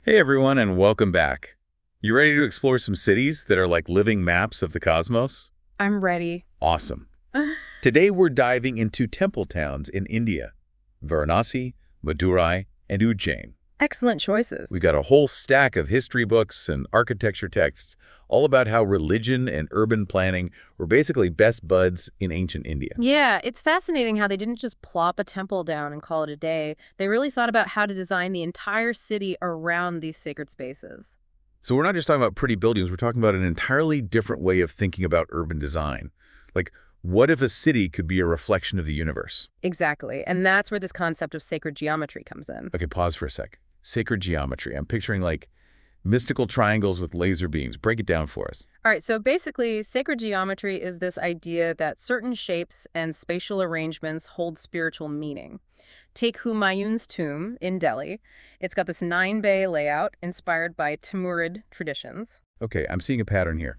Hey everyone, and welcome back. You ready to explore some cities that are like living maps of the cosmos? I'm ready. Awesome. Today we're diving into temple towns in India: Varanasi, Madurai, and Ujjain. Excellent choices. We've got a whole stack of history books and architecture texts all about how religion and urban planning were basically best buds in ancient India. Yeah, it's fascinating how they didn't just plop a temple down and call it a day. They really thought about how to design the entire city around these sacred spaces. So we're not just talking about pretty buildings, we're talking about an entirely different way of thinking about urban design. Like, what if a city could be a reflection of the universe? Exactly. And that's where this concept of sacred geometry comes in. Okay, pause for a sec. Sacred geometry. I'm picturing like mystical triangles with laser beams. Break it down for us. All right, so basically, sacred geometry is this idea that certain shapes and spatial arrangements hold spiritual meaning. Take Humayun's tomb in Delhi. It's got this nine-bay layout inspired by Timurid traditions. Okay, I'm seeing a pattern here.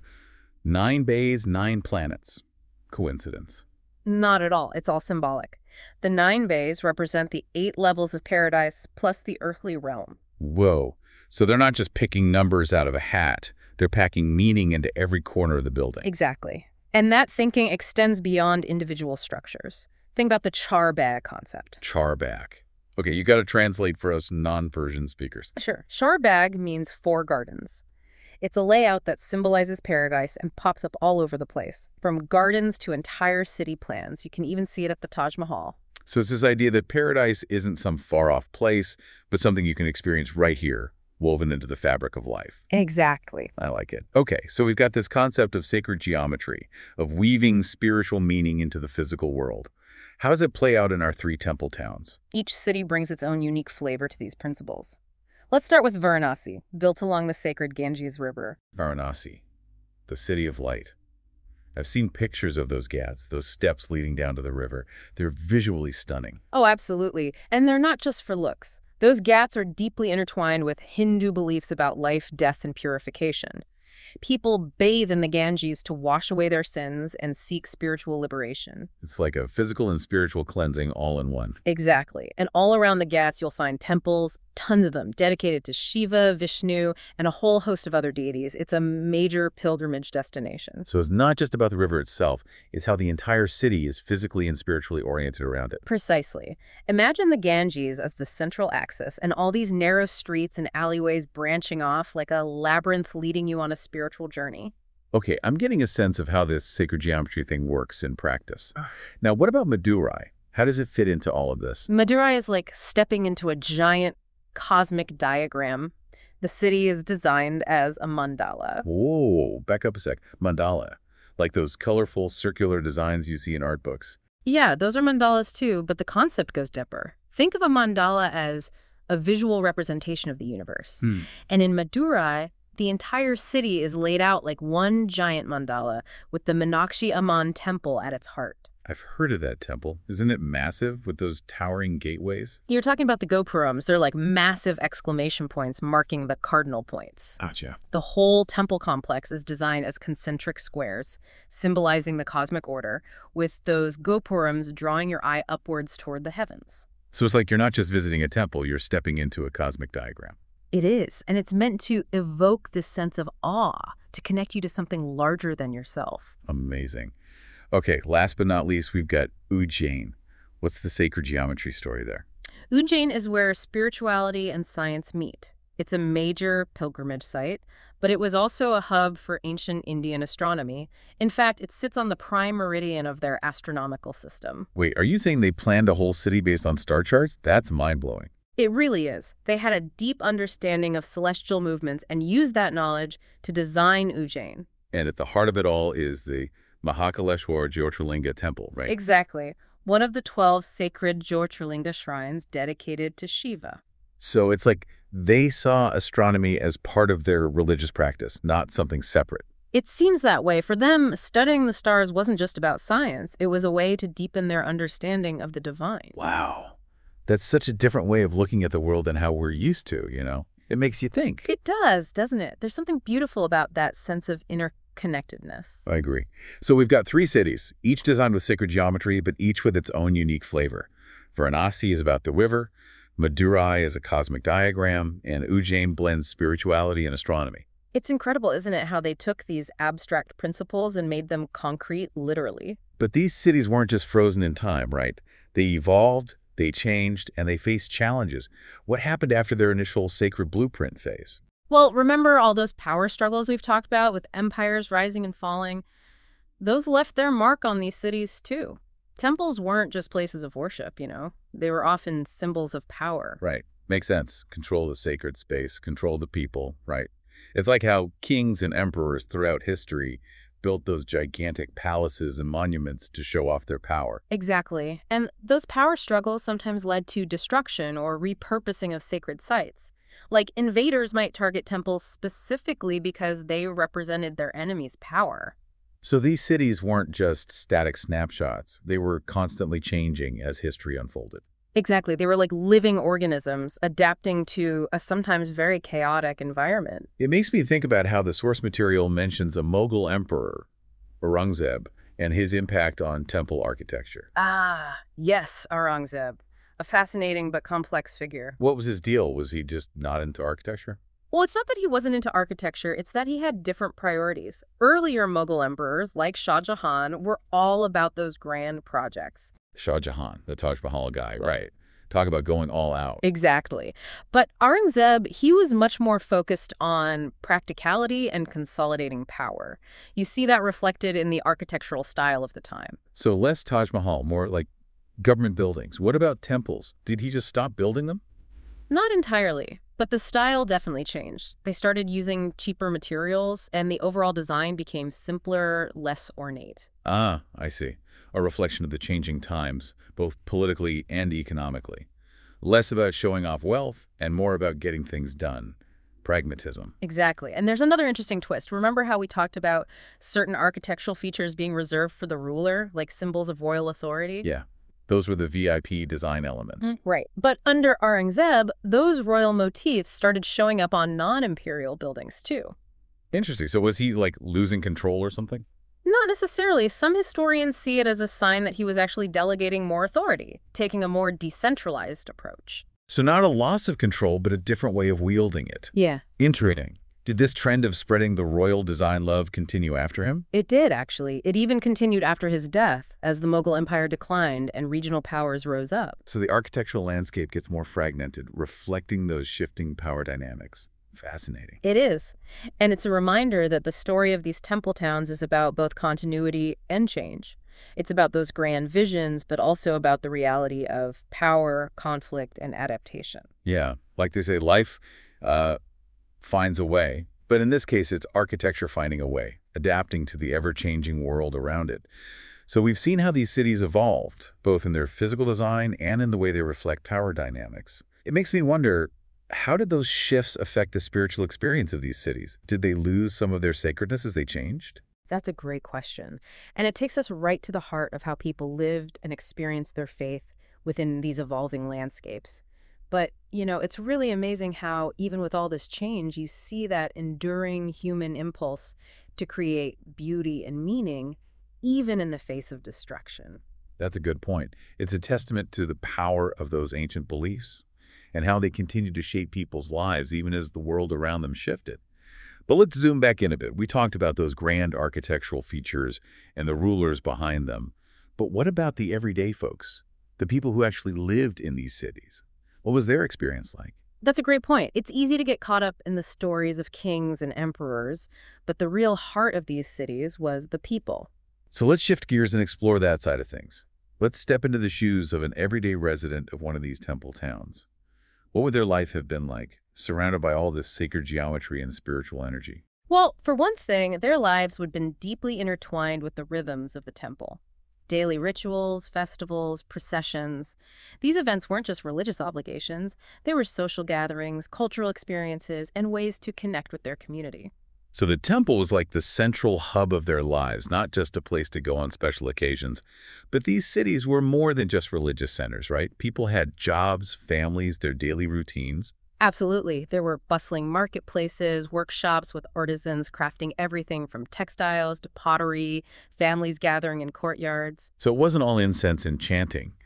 9 bays, 9 planets. Coincidence. Not at all. It's all symbolic. The nine bays represent the 8 levels of paradise plus the earthly realm. Whoa. So they're not just picking numbers out of a hat. They're packing meaning into every corner of the building. Exactly. And that thinking extends beyond individual structures. Think about the charbagh concept. Charbagh. Okay, you got to translate for us non-Persian speakers. Sure. Charbagh means 4 gardens. It's a layout that symbolizes paradise and pops up all over the place, from gardens to entire city plans. You can even see it at the Taj Mahal. So it's this idea that paradise isn't some far-off place, but something you can experience right here, woven into the fabric of life. Exactly. I like it. Okay, so we've got this concept of sacred geometry, of weaving spiritual meaning into the physical world. How does it play out in our 3 temple towns? Each city brings its own unique flavor to these principles. Let's start with Varanasi, built along the sacred Ganges River. Varanasi, the city of light. I've seen pictures of those ghats, those steps leading down to the river. They're visually stunning. Oh, absolutely. And they're not just for looks. Those ghats are deeply intertwined with Hindu beliefs about life, death, and purification. People bathe in the Ganges to wash away their sins and seek spiritual liberation. It's like a physical and spiritual cleansing all in one. Exactly. And all around the Ghats, you'll find temples, tons of them, dedicated to Shiva, Vishnu, and a whole host of other deities. It's a major pilgrimage destination. So it's not just about the river itself, it's how the entire city is physically and spiritually oriented around it. Precisely. Imagine the Ganges as the central axis and all these narrow streets and alleyways branching off like a labyrinth leading you on a spiritual journey. Okay, I'm getting a sense of how this sacred geometry thing works in practice. Now, what about Madurai? How does it fit into all of this? Madurai is like stepping into a giant cosmic diagram. The city is designed as a mandala. Whoa, back up a sec. Mandala, like those colorful circular designs you see in art books. Yeah, those are mandalas too, but the concept goes deeper. Think of a mandala as a visual representation of the universe. And in Madurai, the entire city is laid out like one giant mandala with the Meenakshi Amman temple at its heart. I've heard of that temple. Isn't it massive with those towering gateways? You're talking about the Gopurams. They're like massive exclamation points marking the cardinal points. Gotcha. The whole temple complex is designed as concentric squares, symbolizing the cosmic order, with those Gopurams drawing your eye upwards toward the heavens. So it's like you're not just visiting a temple, you're stepping into a cosmic diagram. It is, and it's meant to evoke this sense of awe, to connect you to something larger than yourself. Amazing. Okay, last but not least, we've got Ujjain. What's the sacred geometry story there? Ujjain is where spirituality and science meet. It's a major pilgrimage site, but it was also a hub for ancient Indian astronomy. In fact, it sits on the prime meridian of their astronomical system. Wait, are you saying they planned a whole city based on star charts? That's mind-blowing. It really is. They had a deep understanding of celestial movements and used that knowledge to design Ujjain. And at the heart of it all is the Mahakaleshwar Jyotirlinga temple, right? Exactly. One of the 12 sacred Jyotirlinga shrines dedicated to Shiva. So it's like they saw astronomy as part of their religious practice, not something separate. It seems that way. For them, studying the stars wasn't just about science. It was a way to deepen their understanding of the divine. Wow. That's such a different way of looking at the world than how we're used to, you know? It makes you think. It does, doesn't it? There's something beautiful about that sense of interconnectedness. I agree. So we've got 3 cities, each designed with sacred geometry, but each with its own unique flavor. Varanasi is about the river, Madurai is a cosmic diagram, and Ujjain blends spirituality and astronomy. It's incredible, isn't it, how they took these abstract principles and made them concrete, literally? But these cities weren't just frozen in time, right? They evolved, they changed, and they faced challenges. What happened after their initial sacred blueprint phase? Well, remember all those power struggles we've talked about with empires rising and falling? Those left their mark on these cities, too. Temples weren't just places of worship, you know. They were often symbols of power. Right. Makes sense. Control the sacred space, control the people, right? It's like how kings and emperors throughout history built those gigantic palaces and monuments to show off their power. Exactly. And those power struggles sometimes led to destruction or repurposing of sacred sites. Like invaders might target temples specifically because they represented their enemy's power. So these cities weren't just static snapshots. They were constantly changing as history unfolded. Exactly. They were like living organisms adapting to a sometimes very chaotic environment. It makes me think about how the source material mentions a Mughal emperor, Aurangzeb, and his impact on temple architecture. Ah, yes, Aurangzeb. A fascinating but complex figure. What was his deal? Was he just not into architecture? Well, it's not that he wasn't into architecture, it's that he had different priorities. Earlier Mughal emperors, like Shah Jahan, were all about those grand projects. Shah Jahan, the Taj Mahal guy, right. Talk about going all out. Exactly. But Aurangzeb, he was much more focused on practicality and consolidating power. You see that reflected in the architectural style of the time. So less Taj Mahal, more like government buildings. What about temples? Did he just stop building them? Not entirely, but the style definitely changed. They started using cheaper materials, and the overall design became simpler, less ornate. Ah, I see. A reflection of the changing times, both politically and economically. Less about showing off wealth and more about getting things done. Pragmatism. Exactly. And there's another interesting twist. Remember how we talked about certain architectural features being reserved for the ruler, like symbols of royal authority? Yeah. Those were the VIP design elements. Right. But under Aurangzeb, those royal motifs started showing up on non-imperial buildings, too. Interesting. So was he, like, losing control or something? Not necessarily. Some historians see it as a sign that he was actually delegating more authority, taking a more decentralized approach. So not a loss of control, but a different way of wielding it. Yeah. Interesting. Did this trend of spreading the royal design love continue after him? It did, actually. It even continued after his death, as the Mughal Empire declined and regional powers rose up. So the architectural landscape gets more fragmented, reflecting those shifting power dynamics. Fascinating. It is. And it's a reminder that the story of these temple towns is about both continuity and change. It's about those grand visions, but also about the reality of power, conflict, and adaptation. Yeah, like they say, life finds a way. But in this case, it's architecture finding a way, adapting to the ever-changing world around it. So we've seen how these cities evolved, both in their physical design and in the way they reflect power dynamics. It makes me wonder, how did those shifts affect the spiritual experience of these cities? Did they lose some of their sacredness as they changed? That's a great question. And it takes us right to the heart of how people lived and experienced their faith within these evolving landscapes. But, you know, it's really amazing how, even with all this change, you see that enduring human impulse to create beauty and meaning, even in the face of destruction. That's a good point. It's a testament to the power of those ancient beliefs and how they continue to shape people's lives even as the world around them shifted. But let's zoom back in a bit. We talked about those grand architectural features and the rulers behind them. But what about the everyday folks, the people who actually lived in these cities? What was their experience like? That's a great point. It's easy to get caught up in the stories of kings and emperors, but the real heart of these cities was the people. So let's shift gears and explore that side of things. Let's step into the shoes of an everyday resident of one of these temple towns. What would their life have been like, surrounded by all this sacred geometry and spiritual energy? Well, for one thing, their lives would have been deeply intertwined with the rhythms of the temple. Daily rituals, festivals, processions. These events weren't just religious obligations. They were social gatherings, cultural experiences, and ways to connect with their community. So the temple was like the central hub of their lives, not just a place to go on special occasions. But these cities were more than just religious centers, right? People had jobs, families, their daily routines. Absolutely. There were bustling marketplaces, workshops with artisans crafting everything from textiles to pottery, families gathering in courtyards. So it wasn't all incense and chanting.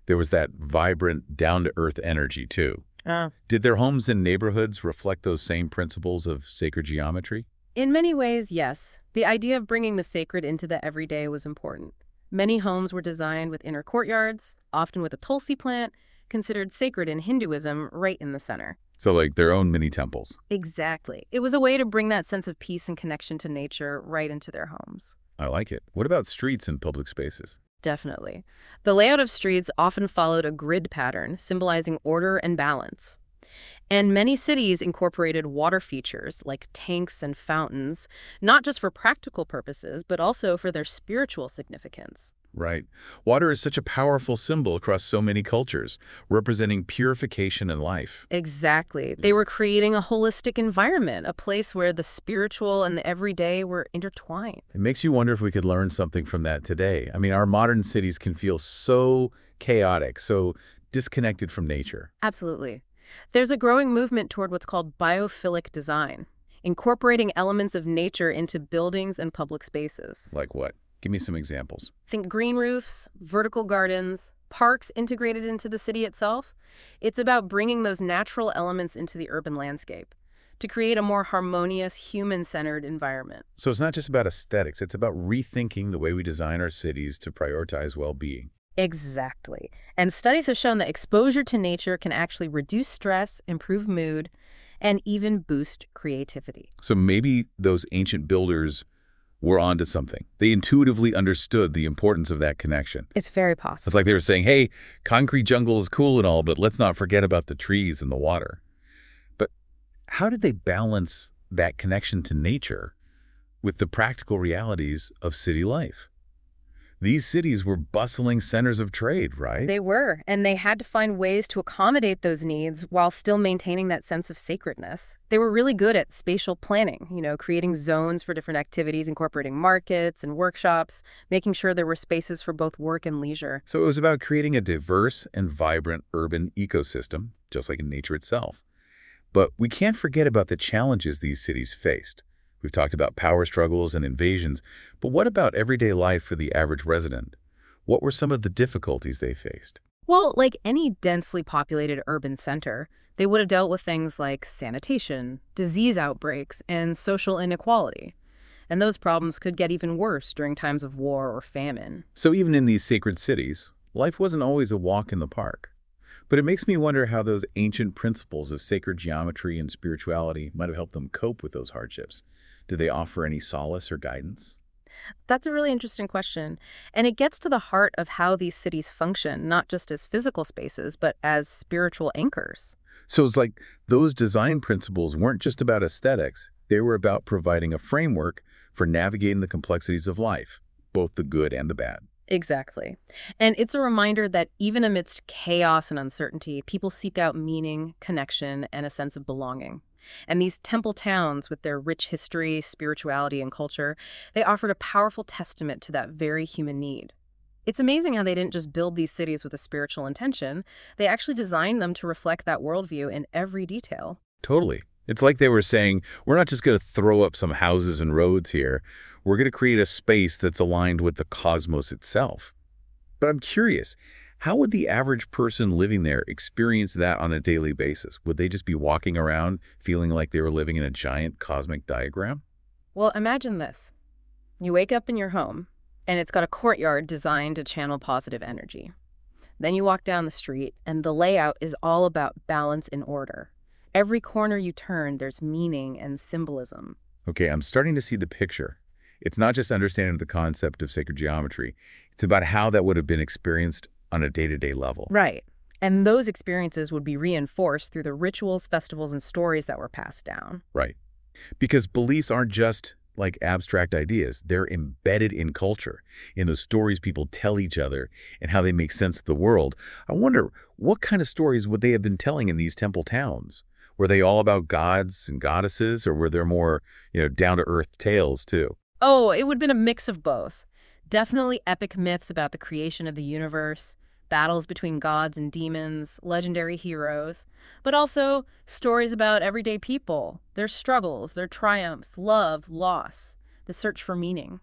There was that vibrant, down-to-earth energy, too. Ah. Did their homes and neighborhoods reflect those same principles of sacred geometry? In many ways, yes. The idea of bringing the sacred into the everyday was important. Many homes were designed with inner courtyards, often with a tulsi plant, considered sacred in Hinduism, right in the center. So like their own mini temples. Exactly. It was a way to bring that sense of peace and connection to nature right into their homes. I like it. What about streets and public spaces? Definitely. The layout of streets often followed a grid pattern, symbolizing order and balance. And many cities incorporated water features like tanks and fountains, not just for practical purposes, but also for their spiritual significance. Right. Water is such a powerful symbol across so many cultures, representing purification and life. Exactly. They were creating a holistic environment, a place where the spiritual and the everyday were intertwined. It makes you wonder if we could learn something from that today. I mean, our modern cities can feel so chaotic, so disconnected from nature. Absolutely. There's a growing movement toward what's called biophilic design, incorporating elements of nature into buildings and public spaces. Like what? Give me some examples. Think green roofs, vertical gardens, parks integrated into the city itself. It's about bringing those natural elements into the urban landscape to create a more harmonious, human-centered environment. So it's not just about aesthetics, it's about rethinking the way we design our cities to prioritize well-being. Exactly. And studies have shown that exposure to nature can actually reduce stress, improve mood, and even boost creativity. So maybe those ancient builders were onto something. They intuitively understood the importance of that connection. It's very possible. It's like they were saying, hey, concrete jungle is cool and all, but let's not forget about the trees and the water. But how did they balance that connection to nature with the practical realities of city life? These cities were bustling centers of trade, right? They were, and they had to find ways to accommodate those needs while still maintaining that sense of sacredness. They were really good at spatial planning, creating zones for different activities, incorporating markets and workshops, making sure there were spaces for both work and leisure. So it was about creating a diverse and vibrant urban ecosystem, just like in nature itself. But we can't forget about the challenges these cities faced. We've talked about power struggles and invasions, but what about everyday life for the average resident? What were some of the difficulties they faced? Well, like any densely populated urban center, they would have dealt with things like sanitation, disease outbreaks, and social inequality. And those problems could get even worse during times of war or famine. So even in these sacred cities, life wasn't always a walk in the park. But it makes me wonder how those ancient principles of sacred geometry and spirituality might have helped them cope with those hardships. Did they offer any solace or guidance? That's a really interesting question. And it gets to the heart of how these cities function, not just as physical spaces, but as spiritual anchors. So it's like those design principles weren't just about aesthetics. They were about providing a framework for navigating the complexities of life, both the good and the bad. Exactly. And it's a reminder that even amidst chaos and uncertainty, people seek out meaning, connection, and a sense of belonging. And these temple towns, with their rich history, spirituality, and culture, they offered a powerful testament to that very human need. It's amazing how they didn't just build these cities with a spiritual intention. They actually designed them to reflect that worldview in every detail. Totally. It's like they were saying, we're not just going to throw up some houses and roads here. We're going to create a space that's aligned with the cosmos itself. But I'm curious, how would the average person living there experience that on a daily basis? Would they just be walking around feeling like they were living in a giant cosmic diagram? Well, imagine this. You wake up in your home, and it's got a courtyard designed to channel positive energy. Then you walk down the street, and the layout is all about balance and order. Every corner you turn, there's meaning and symbolism. Okay, I'm starting to see the picture. It's not just understanding the concept of sacred geometry. It's about how that would have been experienced on a day-to-day level. Right. And those experiences would be reinforced through the rituals, festivals, and stories that were passed down. Right. Because beliefs aren't just like abstract ideas. They're embedded in culture, in the stories people tell each other and how they make sense of the world. I wonder, what kind of stories would they have been telling in these temple towns? Were they all about gods and goddesses, or were there more, down-to-earth tales too? Oh, it would have been a mix of both. Definitely epic myths about the creation of the universe, battles between gods and demons, legendary heroes, but also stories about everyday people, their struggles, their triumphs, love, loss, the search for meaning.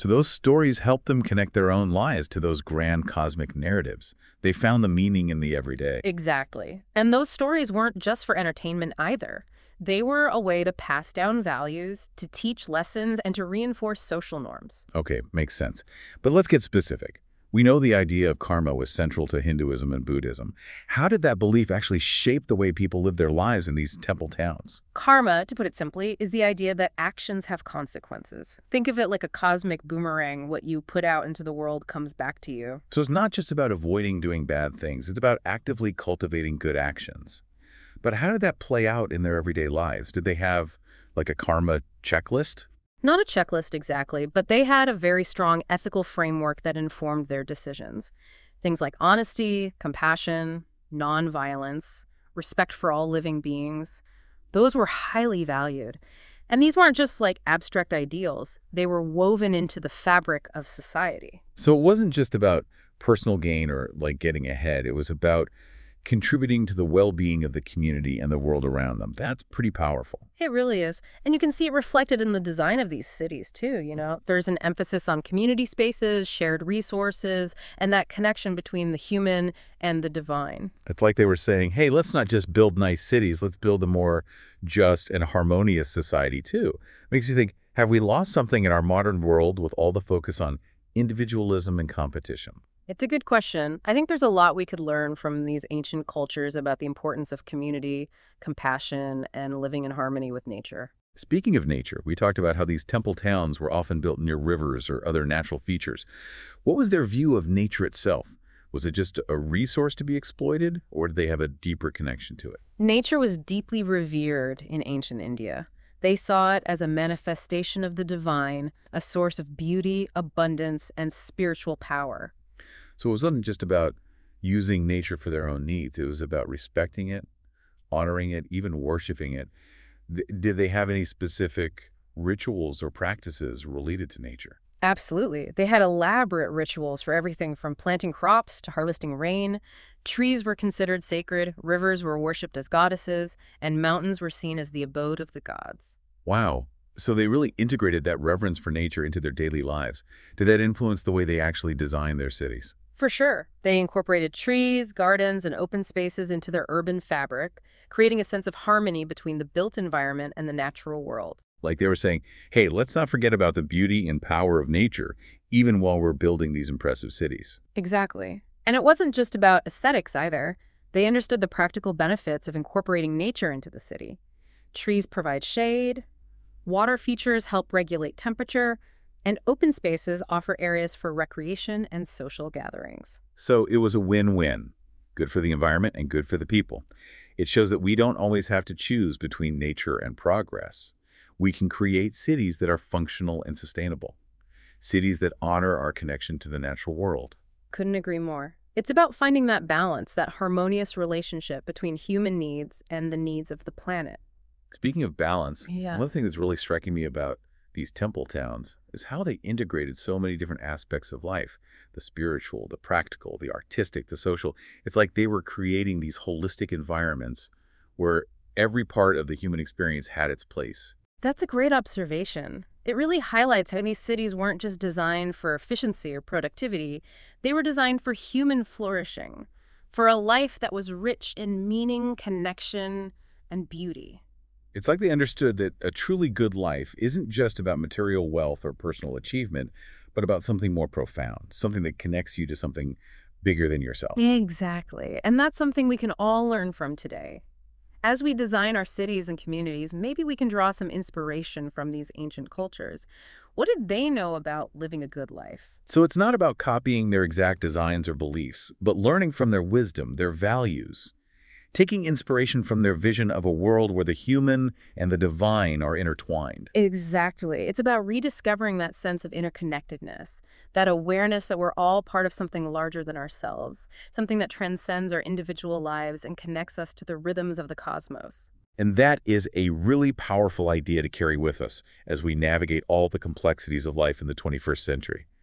So those stories help them connect their own lives to those grand cosmic narratives. They found the meaning in the everyday. Exactly. And those stories weren't just for entertainment either. They were a way to pass down values, to teach lessons, and to reinforce social norms. Okay, makes sense. But let's get specific. We know the idea of karma was central to Hinduism and Buddhism. How did that belief actually shape the way people live their lives in these temple towns? Karma, to put it simply, is the idea that actions have consequences. Think of it like a cosmic boomerang. What you put out into the world comes back to you. So it's not just about avoiding doing bad things. It's about actively cultivating good actions. But how did that play out in their everyday lives? Did they have like a karma checklist? Not a checklist exactly, but they had a very strong ethical framework that informed their decisions. Things like honesty, compassion, nonviolence, respect for all living beings. Those were highly valued. And these weren't just like abstract ideals. They were woven into the fabric of society. So it wasn't just about personal gain or like getting ahead. It was about contributing to the well-being of the community and the world around them. That's pretty powerful. It really is. And you can see it reflected in the design of these cities, too. There's an emphasis on community spaces, shared resources, and that connection between the human and the divine. It's like they were saying, hey, let's not just build nice cities, let's build a more just and harmonious society, too. Makes you think, have we lost something in our modern world with all the focus on individualism and competition? It's a good question. I think there's a lot we could learn from these ancient cultures about the importance of community, compassion, and living in harmony with nature. Speaking of nature, we talked about how these temple towns were often built near rivers or other natural features. What was their view of nature itself? Was it just a resource to be exploited, or did they have a deeper connection to it? Nature was deeply revered in ancient India. They saw it as a manifestation of the divine, a source of beauty, abundance, and spiritual power. So it wasn't just about using nature for their own needs. It was about respecting it, honoring it, even worshiping it. Did they have any specific rituals or practices related to nature? Absolutely. They had elaborate rituals for everything from planting crops to harvesting rain. Trees were considered sacred, rivers were worshipped as goddesses, and mountains were seen as the abode of the gods. Wow. So they really integrated that reverence for nature into their daily lives. Did that influence the way they actually designed their cities? For sure. They incorporated trees, gardens, and open spaces into their urban fabric, creating a sense of harmony between the built environment and the natural world. Like they were saying, hey, let's not forget about the beauty and power of nature, even while we're building these impressive cities. Exactly. And it wasn't just about aesthetics either. They understood the practical benefits of incorporating nature into the city. Trees provide shade, water features help regulate temperature, and open spaces offer areas for recreation and social gatherings. So it was a win-win. Good for the environment and good for the people. It shows that we don't always have to choose between nature and progress. We can create cities that are functional and sustainable. Cities that honor our connection to the natural world. Couldn't agree more. It's about finding that balance, that harmonious relationship between human needs and the needs of the planet. Speaking of balance, Yeah. one thing that's really striking me about these temple towns is how they integrated so many different aspects of life. The spiritual, the practical, the artistic, the social. It's like they were creating these holistic environments where every part of the human experience had its place. That's a great observation. It really highlights how these cities weren't just designed for efficiency or productivity. They were designed for human flourishing, for a life that was rich in meaning, connection, and beauty. It's like they understood that a truly good life isn't just about material wealth or personal achievement, but about something more profound, something that connects you to something bigger than yourself. Exactly. And that's something we can all learn from today. As we design our cities and communities, maybe we can draw some inspiration from these ancient cultures. What did they know about living a good life? So it's not about copying their exact designs or beliefs, but learning from their wisdom, their values, taking inspiration from their vision of a world where the human and the divine are intertwined. Exactly. It's about rediscovering that sense of interconnectedness, that awareness that we're all part of something larger than ourselves, something that transcends our individual lives and connects us to the rhythms of the cosmos. And that is a really powerful idea to carry with us as we navigate all the complexities of life in the 21st century.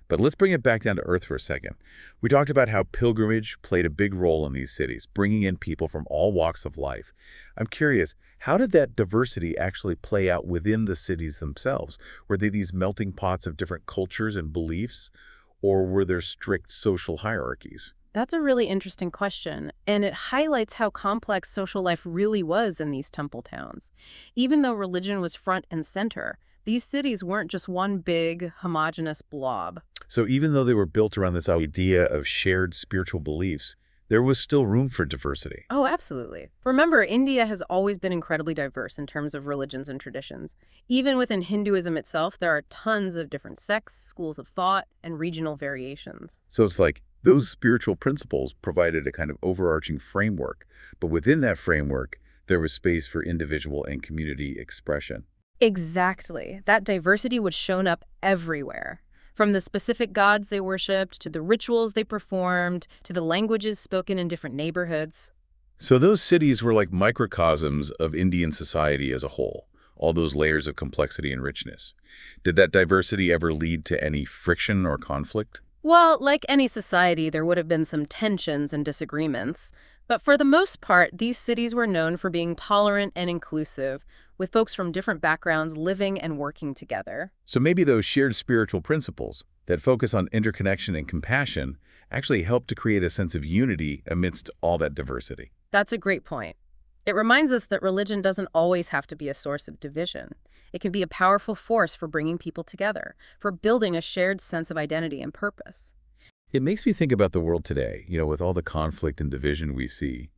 But let's bring it back down to earth for a second. We talked about how pilgrimage played a big role in these cities, bringing in people from all walks of life. I'm curious, how did that diversity actually play out within the cities themselves? Were they these melting pots of different cultures and beliefs, or were there strict social hierarchies? That's a really interesting question, and it highlights how complex social life really was in these temple towns. Even though religion was front and center, these cities weren't just one big, homogeneous blob. So even though they were built around this idea of shared spiritual beliefs, there was still room for diversity. Oh, absolutely. Remember, India has always been incredibly diverse in terms of religions and traditions. Even within Hinduism itself, there are tons of different sects, schools of thought, and regional variations. So it's like those spiritual principles provided a kind of overarching framework, but within that framework, there was space for individual and community expression. Exactly. That diversity was shown up everywhere. From the specific gods they worshipped, to the rituals they performed, to the languages spoken in different neighborhoods. So those cities were like microcosms of Indian society as a whole, all those layers of complexity and richness. Did that diversity ever lead to any friction or conflict? Well, like any society, there would have been some tensions and disagreements. But for the most part, these cities were known for being tolerant and inclusive, with folks from different backgrounds living and working together. So maybe those shared spiritual principles that focus on interconnection and compassion actually help to create a sense of unity amidst all that diversity. That's a great point. It reminds us that religion doesn't always have to be a source of division. It can be a powerful force for bringing people together, for building a shared sense of identity and purpose. It makes me think about the world today, with all the conflict and division we see.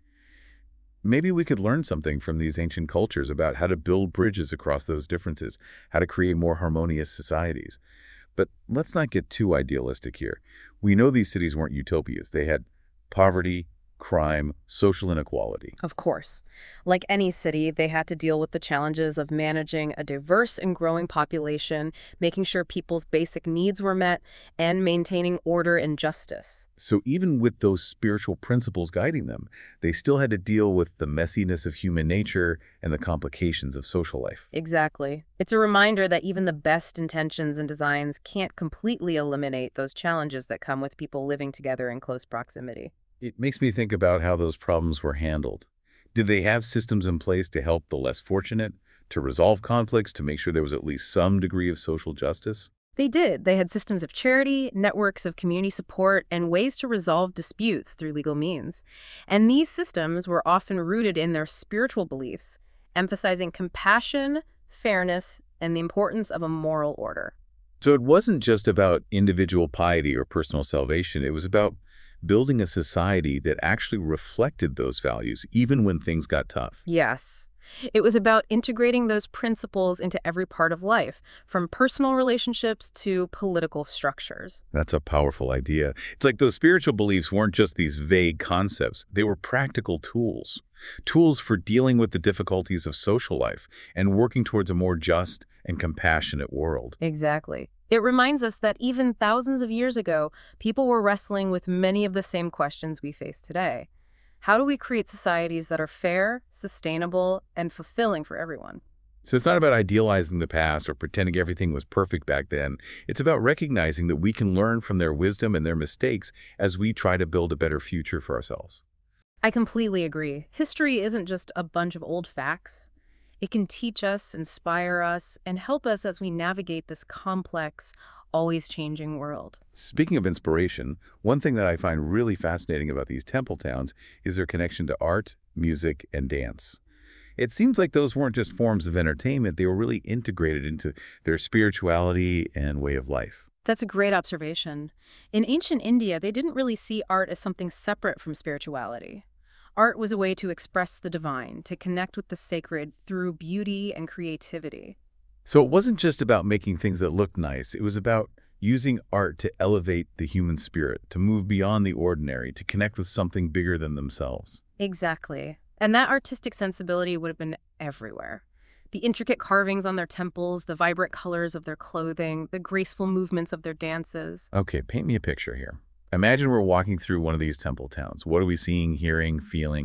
Maybe we could learn something from these ancient cultures about how to build bridges across those differences, how to create more harmonious societies. But let's not get too idealistic here. We know these cities weren't utopias. They had poverty, crime, social inequality. Of course. Like any city, they had to deal with the challenges of managing a diverse and growing population, making sure people's basic needs were met, and maintaining order and justice. So even with those spiritual principles guiding them, they still had to deal with the messiness of human nature and the complications of social life. Exactly. It's a reminder that even the best intentions and designs can't completely eliminate those challenges that come with people living together in close proximity. It makes me think about how those problems were handled. Did they have systems in place to help the less fortunate, to resolve conflicts, to make sure there was at least some degree of social justice? They did. They had systems of charity, networks of community support, and ways to resolve disputes through legal means. And these systems were often rooted in their spiritual beliefs, emphasizing compassion, fairness, and the importance of a moral order. So it wasn't just about individual piety or personal salvation. It was about building a society that actually reflected those values, even when things got tough. Yes. It was about integrating those principles into every part of life, from personal relationships to political structures. That's a powerful idea. It's like those spiritual beliefs weren't just these vague concepts. They were practical tools. Tools for dealing with the difficulties of social life and working towards a more just and compassionate world. Exactly. It reminds us that even thousands of years ago, people were wrestling with many of the same questions we face today. How do we create societies that are fair, sustainable, and fulfilling for everyone? So it's not about idealizing the past or pretending everything was perfect back then. It's about recognizing that we can learn from their wisdom and their mistakes as we try to build a better future for ourselves. I completely agree. History isn't just a bunch of old facts. It can teach us, inspire us, and help us as we navigate this complex, always changing world. Speaking of inspiration, one thing that I find really fascinating about these temple towns is their connection to art, music, and dance. It seems like those weren't just forms of entertainment, they were really integrated into their spirituality and way of life. That's a great observation. In ancient India, they didn't really see art as something separate from spirituality. Art was a way to express the divine, to connect with the sacred through beauty and creativity. So it wasn't just about making things that looked nice, it was about using art to elevate the human spirit, to move beyond the ordinary, to connect with something bigger than themselves. Exactly. And that artistic sensibility would have been everywhere. The intricate carvings on their temples, the vibrant colors of their clothing, the graceful movements of their dances. Okay, paint me a picture here. Imagine we're walking through one of these temple towns. What are we seeing, hearing, feeling?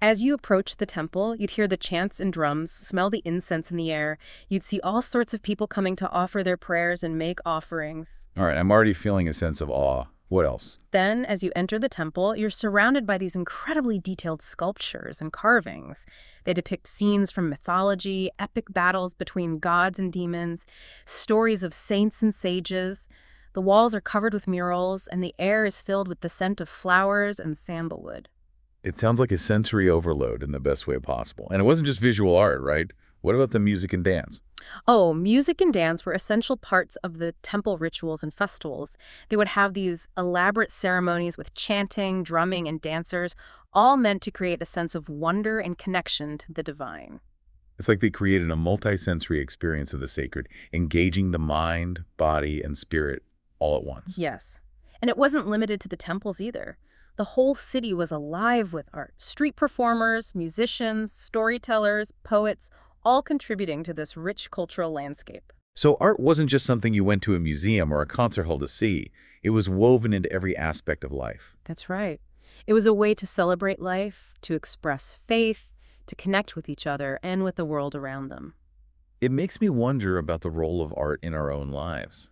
As you approach the temple, you'd hear the chants and drums, smell the incense in the air. You'd see all sorts of people coming to offer their prayers and make offerings. All right, I'm already feeling a sense of awe. What else? Then, as you enter the temple, you're surrounded by these incredibly detailed sculptures and carvings. They depict scenes from mythology, epic battles between gods and demons, stories of saints and sages. The walls are covered with murals, and the air is filled with the scent of flowers and sandalwood. It sounds like a sensory overload in the best way possible. And it wasn't just visual art, right? What about the music and dance? Oh, music and dance were essential parts of the temple rituals and festivals. They would have these elaborate ceremonies with chanting, drumming, and dancers, all meant to create a sense of wonder and connection to the divine. It's like they created a multi-sensory experience of the sacred, engaging the mind, body, and spirit all at once. Yes. And it wasn't limited to the temples either. The whole city was alive with art. Street performers, musicians, storytellers, poets, all contributing to this rich cultural landscape. So art wasn't just something you went to a museum or a concert hall to see. It was woven into every aspect of life. That's right. It was a way to celebrate life, to express faith, to connect with each other and with the world around them. It makes me wonder about the role of art in our own lives.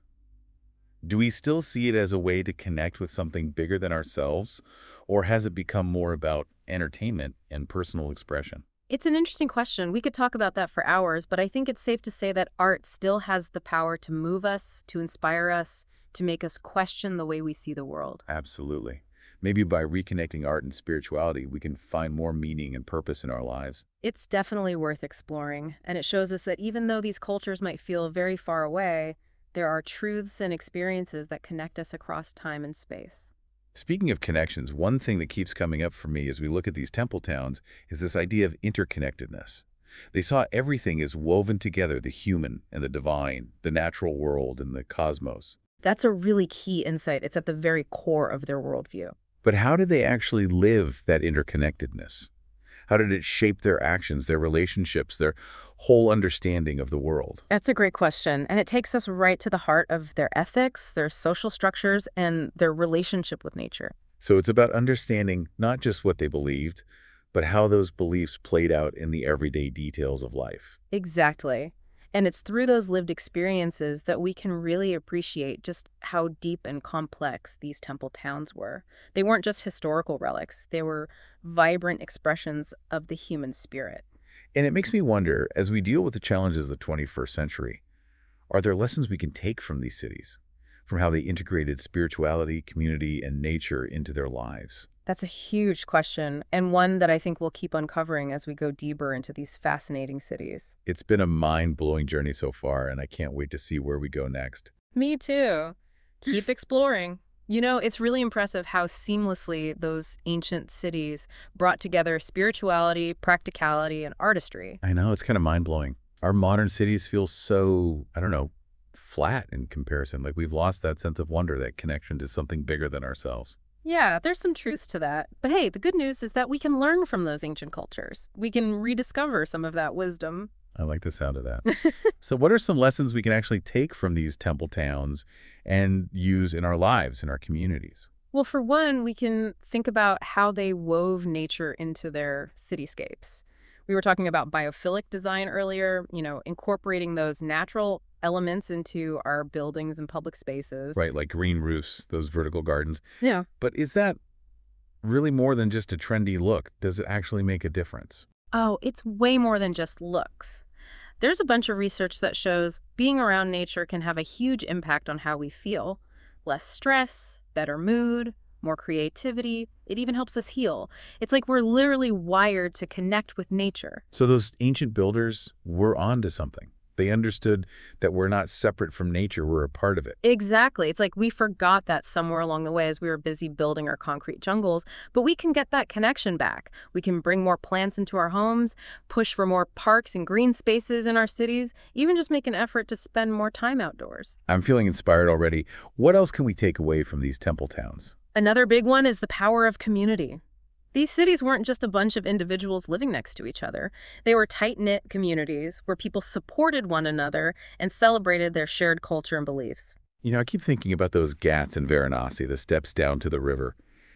Do we still see it as a way to connect with something bigger than ourselves, or has it become more about entertainment and personal expression? It's an interesting question. We could talk about that for hours, but I think it's safe to say that art still has the power to move us, to inspire us, to make us question the way we see the world. Absolutely. Maybe by reconnecting art and spirituality, we can find more meaning and purpose in our lives. It's definitely worth exploring, and it shows us that even though these cultures might feel very far away, there are truths and experiences that connect us across time and space. Speaking of connections, one thing that keeps coming up for me as we look at these temple towns is this idea of interconnectedness. They saw everything as woven together, the human and the divine, the natural world and the cosmos. That's a really key insight. It's at the very core of their worldview. But how did they actually live that interconnectedness? How did it shape their actions, their relationships, their whole understanding of the world? That's a great question, and it takes us right to the heart of their ethics, their social structures, and their relationship with nature. So it's about understanding not just what they believed, but how those beliefs played out in the everyday details of life. Exactly. And it's through those lived experiences that we can really appreciate just how deep and complex these temple towns were. They weren't just historical relics. They were vibrant expressions of the human spirit. And it makes me wonder, as we deal with the challenges of the 21st century, are there lessons we can take from these cities, from how they integrated spirituality, community, and nature into their lives? That's a huge question, and one that I think we'll keep uncovering as we go deeper into these fascinating cities. It's been a mind-blowing journey so far, and I can't wait to see where we go next. Me too. Keep exploring. You know, it's really impressive how seamlessly those ancient cities brought together spirituality, practicality, and artistry. I know, it's kind of mind-blowing. Our modern cities feel so, I don't know, flat in comparison. Like we've lost that sense of wonder, that connection to something bigger than ourselves. Yeah, there's some truth to that. But hey, the good news is that we can learn from those ancient cultures. We can rediscover some of that wisdom. I like the sound of that. So what are some lessons we can actually take from these temple towns and use in our lives, in our communities? Well, for one, we can think about how they wove nature into their cityscapes. We were talking about biophilic design earlier, incorporating those natural elements into our buildings and public spaces. Right, like green roofs, those vertical gardens. Yeah. But is that really more than just a trendy look? Does it actually make a difference? Oh, it's way more than just looks. There's a bunch of research that shows being around nature can have a huge impact on how we feel. Less stress, better mood, more creativity. It even helps us heal. It's like we're literally wired to connect with nature. So those ancient builders were onto something. They understood that we're not separate from nature, we're a part of it. Exactly. It's like we forgot that somewhere along the way as we were busy building our concrete jungles, but we can get that connection back. We can bring more plants into our homes, push for more parks and green spaces in our cities, even just make an effort to spend more time outdoors. I'm feeling inspired already. What else can we take away from these temple towns? Another big one is the power of community. These cities weren't just a bunch of individuals living next to each other. They were tight-knit communities where people supported one another and celebrated their shared culture and beliefs. I keep thinking about those ghats in Varanasi, the steps down to the river.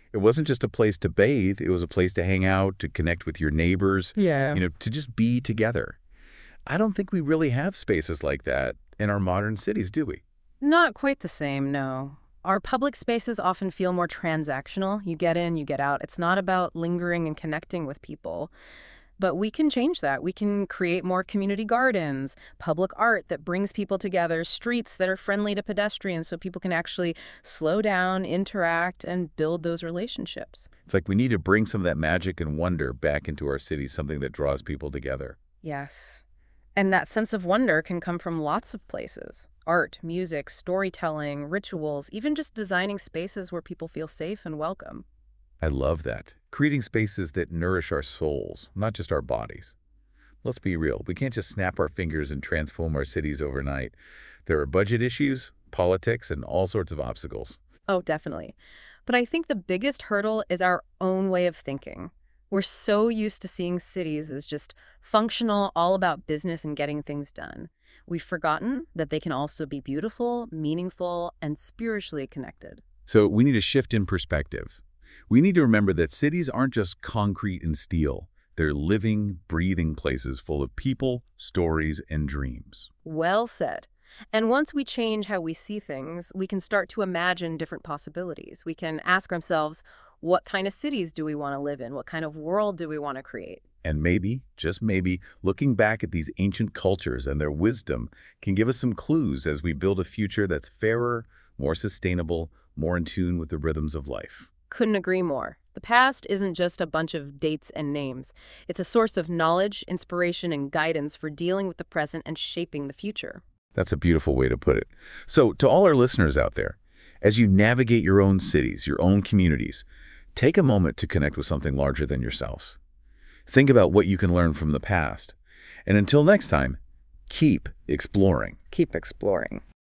It wasn't just a place to bathe. It was a place to hang out, to connect with your neighbors, Yeah. to just be together. I don't think we really have spaces like that in our modern cities, do we? Not quite the same, no. Our public spaces often feel more transactional. You get in, you get out. It's not about lingering and connecting with people. But we can change that. We can create more community gardens, public art that brings people together, streets that are friendly to pedestrians so people can actually slow down, interact, and build those relationships. It's like we need to bring some of that magic and wonder back into our cities, something that draws people together. Yes. And that sense of wonder can come from lots of places. Art, music, storytelling, rituals, even just designing spaces where people feel safe and welcome. I love that. Creating spaces that nourish our souls, not just our bodies. Let's be real. We can't just snap our fingers and transform our cities overnight. There are budget issues, politics, and all sorts of obstacles. Oh, definitely. But I think the biggest hurdle is our own way of thinking. We're so used to seeing cities as just functional, all about business and getting things done. We've forgotten that they can also be beautiful, meaningful, and spiritually connected. So we need a shift in perspective. We need to remember that cities aren't just concrete and steel. They're living, breathing places full of people, stories, and dreams. Well said. And once we change how we see things, we can start to imagine different possibilities. We can ask ourselves, what kind of cities do we want to live in? What kind of world do we want to create? And maybe, just maybe, looking back at these ancient cultures and their wisdom can give us some clues as we build a future that's fairer, more sustainable, more in tune with the rhythms of life. Couldn't agree more. The past isn't just a bunch of dates and names. It's a source of knowledge, inspiration, and guidance for dealing with the present and shaping the future. That's a beautiful way to put it. So, to all our listeners out there, as you navigate your own cities, your own communities, take a moment to connect with something larger than yourselves. Think about what you can learn from the past. And until next time, keep exploring. Keep exploring.